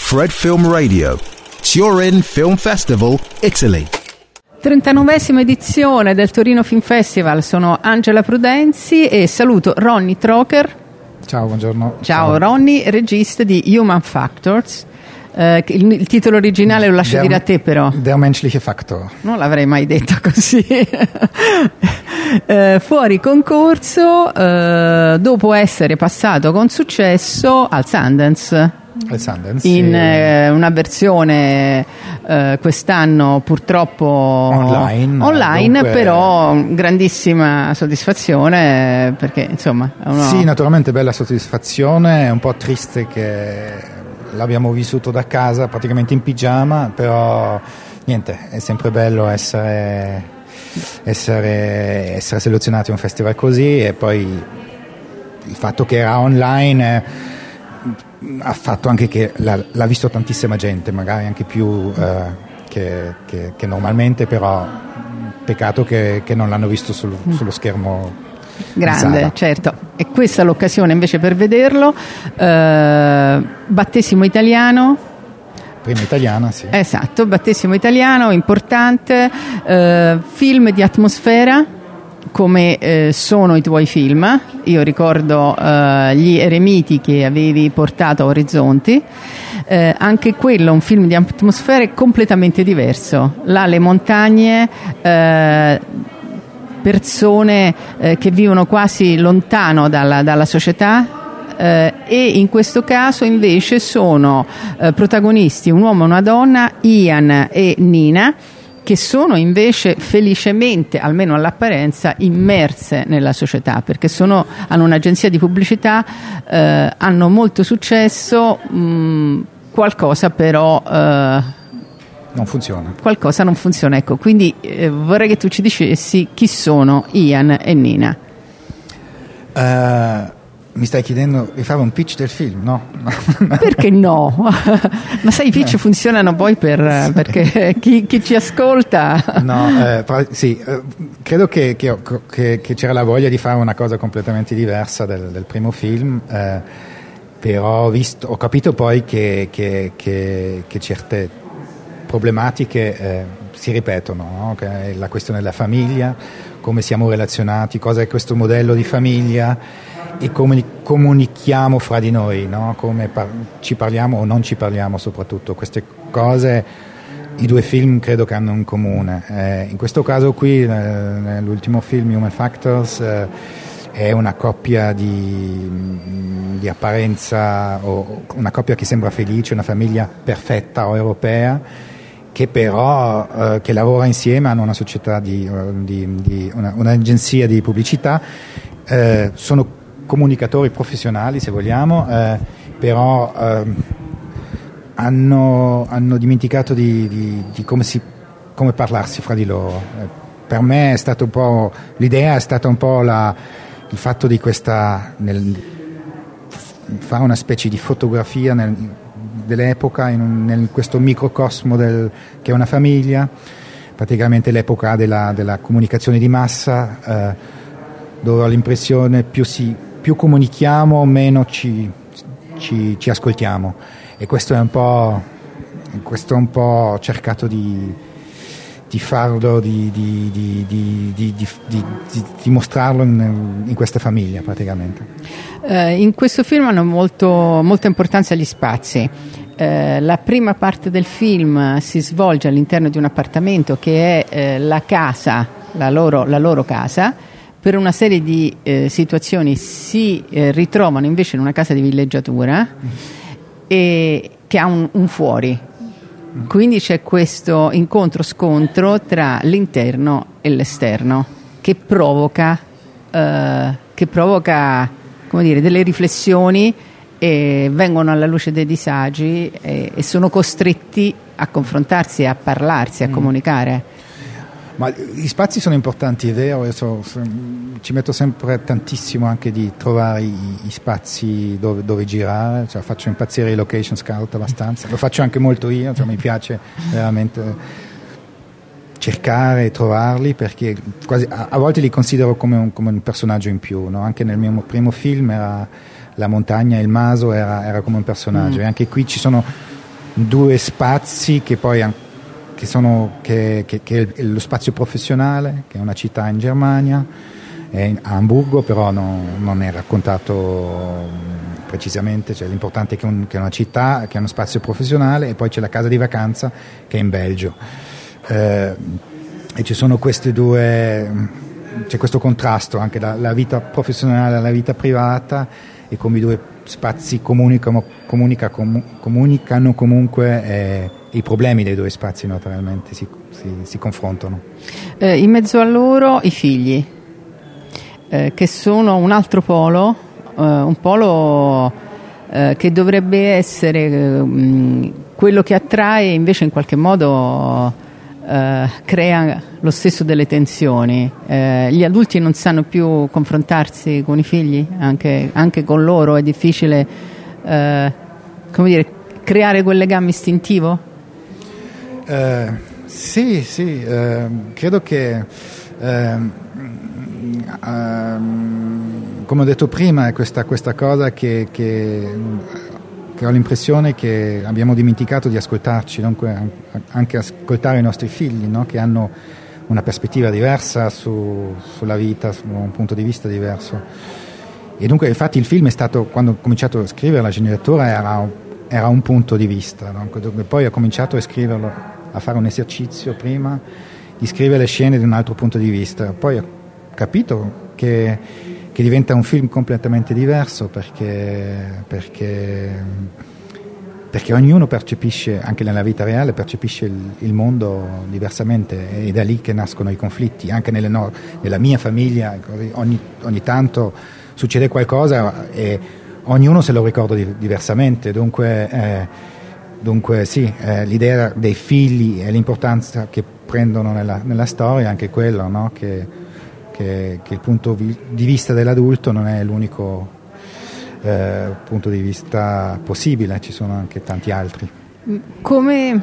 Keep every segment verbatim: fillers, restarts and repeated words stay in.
Fred Film Radio, Turin Film Festival, Italy. trentanovesima edizione del Torino Film Festival, sono Angela Prudenzi e saluto Ronnie Trocher. Ciao, buongiorno. Ciao, Ciao. Ronnie, regista di Human Factors. Uh, il, il titolo originale lo lascio der, dire a te, però. Der menschliche Faktor. Non l'avrei mai detto così. uh, fuori concorso uh, dopo essere passato con successo al Sundance. Al Sundance in eh, una versione eh, quest'anno purtroppo online, online dunque... però grandissima soddisfazione perché insomma uno... Sì, naturalmente bella soddisfazione, è un po' triste che l'abbiamo vissuto da casa praticamente in pigiama, però niente, è sempre bello essere, essere, essere selezionati a un festival così, e poi il fatto che era online ha fatto anche che l'ha, l'ha visto tantissima gente, magari anche più eh, che, che, che normalmente, però peccato che, che non l'hanno visto sul, sullo schermo grande, certo. E questa è l'occasione invece per vederlo. eh, battesimo italiano, prima italiana, sì, esatto, battesimo italiano importante, eh, film di atmosfera come eh, sono i tuoi film. Io ricordo eh, Gli Eremiti che avevi portato a Orizzonti, eh, anche quello un film di atmosfere completamente diverso. Là le montagne, eh, persone eh, che vivono quasi lontano dalla, dalla società, eh, e in questo caso invece sono eh, protagonisti un uomo e una donna, Ian e Nina, che sono invece felicemente, almeno all'apparenza, immerse nella società, perché sono, hanno un'agenzia di pubblicità, eh, hanno molto successo, mh, qualcosa però eh, non funziona. Qualcosa non funziona, ecco. Quindi eh, vorrei che tu ci dicessi chi sono Ian e Nina. Uh... Mi stai chiedendo di fare un pitch del film, no? Perché no? Ma sai, i pitch funzionano poi per, sì. perché chi, chi ci ascolta... No, eh, sì, eh, credo che, che, che, che c'era la voglia di fare una cosa completamente diversa del, del primo film, eh, però ho, visto, ho capito poi che, che, che, che certe problematiche eh, si ripetono, no? Che è la questione della famiglia, come siamo relazionati, cosa è questo modello di famiglia, e come comunichiamo fra di noi, no? Come par- ci parliamo o non ci parliamo, soprattutto queste cose i due film credo che hanno in comune. Eh, in questo caso qui, eh, nell'ultimo film Human Factors, eh, è una coppia di, di apparenza, o una coppia che sembra felice, una famiglia perfetta o europea, che però eh, che lavora insieme, hanno una società di, di, di una, un'agenzia di pubblicità, eh, sono comunicatori professionali, se vogliamo, eh, però eh, hanno, hanno dimenticato di, di, di come, si, come parlarsi fra di loro. Eh, per me è stato un po', l'idea è stata un po' la, il fatto di questa, nel, fare una specie di fotografia nel, dell'epoca in, un, in questo microcosmo del, che è una famiglia, praticamente l'epoca della, della comunicazione di massa, eh, dove ho l'impressione più si più comunichiamo, meno ci, ci, ci ascoltiamo, e questo è un po', questo è un po' ho cercato di, di farlo, di, di, di, di, di, di, di, di mostrarlo in, in questa famiglia praticamente. Eh, in questo film hanno molto, molta importanza gli spazi. Eh, la prima parte del film si svolge all'interno di un appartamento che è eh, la casa, la loro, la loro casa. Per una serie di eh, situazioni si eh, ritrovano invece in una casa di villeggiatura mm. e che ha un, un fuori. Mm. Quindi c'è questo incontro-scontro tra l'interno e l'esterno che provoca, eh, che provoca come dire, delle riflessioni, e vengono alla luce dei disagi e, e sono costretti a confrontarsi, a parlarsi, a mm. comunicare. Ma gli spazi sono importanti, è vero, io so, so, ci metto sempre tantissimo anche di trovare i, i spazi dove, dove girare, cioè, faccio impazzire i location scout abbastanza, lo faccio anche molto io, cioè, mi piace veramente cercare e trovarli, perché quasi, a, a volte li considero come un, come un personaggio in più, no? Anche nel mio primo film era la montagna, il maso era, era come un personaggio, mm. e anche qui ci sono due spazi che poi che sono che, che, che è lo spazio professionale, che è una città in Germania, è a Amburgo, però no, non è raccontato precisamente, cioè l'importante è che, un, che è una città, che è uno spazio professionale, e poi c'è la casa di vacanza che è in Belgio, eh, e ci sono queste due, c'è questo contrasto anche la, la vita professionale alla vita privata, e come i due spazi comunicano, comunica, com, comunicano comunque, eh, i problemi dei due spazi naturalmente si, si, si confrontano. Eh, in mezzo a loro i figli, eh, che sono un altro polo, eh, un polo eh, che dovrebbe essere eh, quello che attrae, invece in qualche modo eh, crea lo stesso delle tensioni. Eh, gli adulti non sanno più confrontarsi con i figli, anche, anche con loro è difficile eh, come dire, creare quel legame istintivo? Eh, sì, sì, eh, credo che eh, um, come ho detto prima, è questa, questa cosa che, che, che ho l'impressione che abbiamo dimenticato di ascoltarci, dunque anche ascoltare i nostri figli, no? Che hanno una prospettiva diversa su, sulla vita, su un punto di vista diverso. E dunque infatti il film è stato, quando ho cominciato a scrivere La Sceneggiatura, era, era un punto di vista, no? Poi ho cominciato a scriverlo, a fare un esercizio prima di scrivere le scene da un altro punto di vista, poi ho capito che, che diventa un film completamente diverso, perché, perché, perché ognuno percepisce, anche nella vita reale, percepisce il, il mondo diversamente, e da lì che nascono i conflitti, anche nelle no, nella mia famiglia ogni, ogni tanto succede qualcosa e ognuno se lo ricorda di, diversamente, dunque eh, Dunque sì, eh, l'idea dei figli e l'importanza che prendono nella, nella storia è anche quello, no? che, che, che il punto di vista dell'adulto non è l'unico eh, punto di vista possibile, ci sono anche tanti altri. Come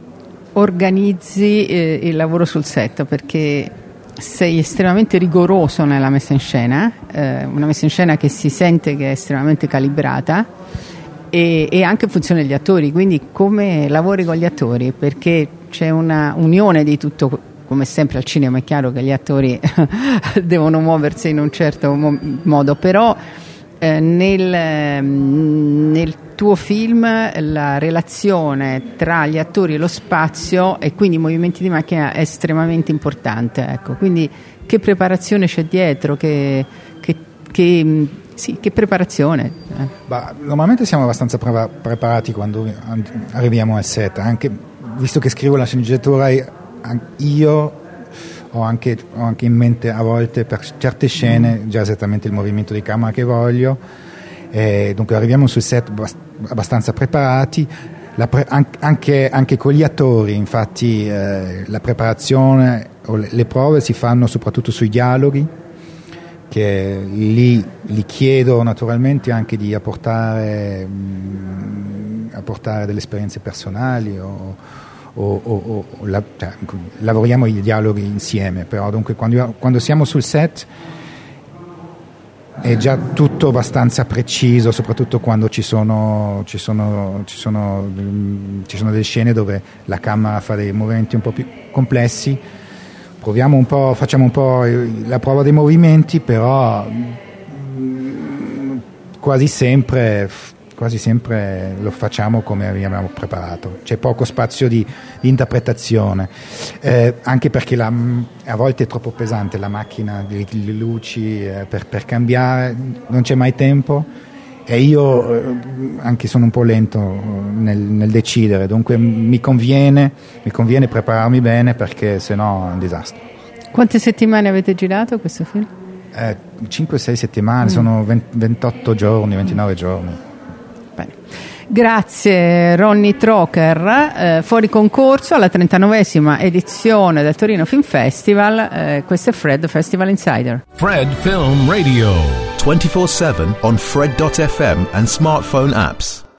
organizzi eh, il lavoro sul set? Perché sei estremamente rigoroso nella messa in scena, eh, una messa in scena che si sente che è estremamente calibrata, e, e anche in funzione degli attori, quindi come lavori con gli attori? Perché c'è una unione di tutto, come sempre al cinema è chiaro che gli attori devono muoversi in un certo mo- modo, però eh, nel, nel tuo film la relazione tra gli attori e lo spazio, e quindi i movimenti di macchina, è estremamente importante, ecco. Quindi che preparazione c'è dietro, che, che, che Sì, che preparazione? Eh. Bah, normalmente siamo abbastanza pre- preparati quando arriviamo al set, anche visto che scrivo la sceneggiatura, io ho anche, ho anche in mente a volte per certe scene già esattamente il movimento di camera che voglio, e dunque arriviamo sul set abbastanza preparati. La pre- anche, anche con gli attori, infatti, eh, la preparazione o le, le prove si fanno soprattutto sui dialoghi, che lì li chiedo naturalmente anche di apportare, mh, apportare delle esperienze personali o, o, o, o la, cioè, lavoriamo i dialoghi insieme, però dunque quando, quando siamo sul set è già tutto abbastanza preciso, soprattutto quando ci sono, ci sono, ci sono, mh, ci sono delle scene dove la camera fa dei movimenti un po' più complessi. Proviamo un po', facciamo un po' la prova dei movimenti, però quasi sempre, quasi sempre lo facciamo come abbiamo preparato. C'è poco spazio di, di interpretazione, eh, anche perché la, a volte è troppo pesante la macchina, le, le luci, eh, per, per cambiare non c'è mai tempo, e io eh, anche sono un po' lento nel, nel decidere, dunque mi conviene, mi conviene prepararmi bene, perché sennò è un disastro. Quante settimane avete girato questo film? Eh, cinque sei settimane, mm. sono venti, ventotto giorni, ventinove giorni. Bene. Grazie Ronny Trocher, eh, fuori concorso alla trentanovesima edizione del Torino Film Festival. Eh, questo è Fred Festival Insider. Fred Film Radio twenty-four seven on Fred dot f m and smartphone apps.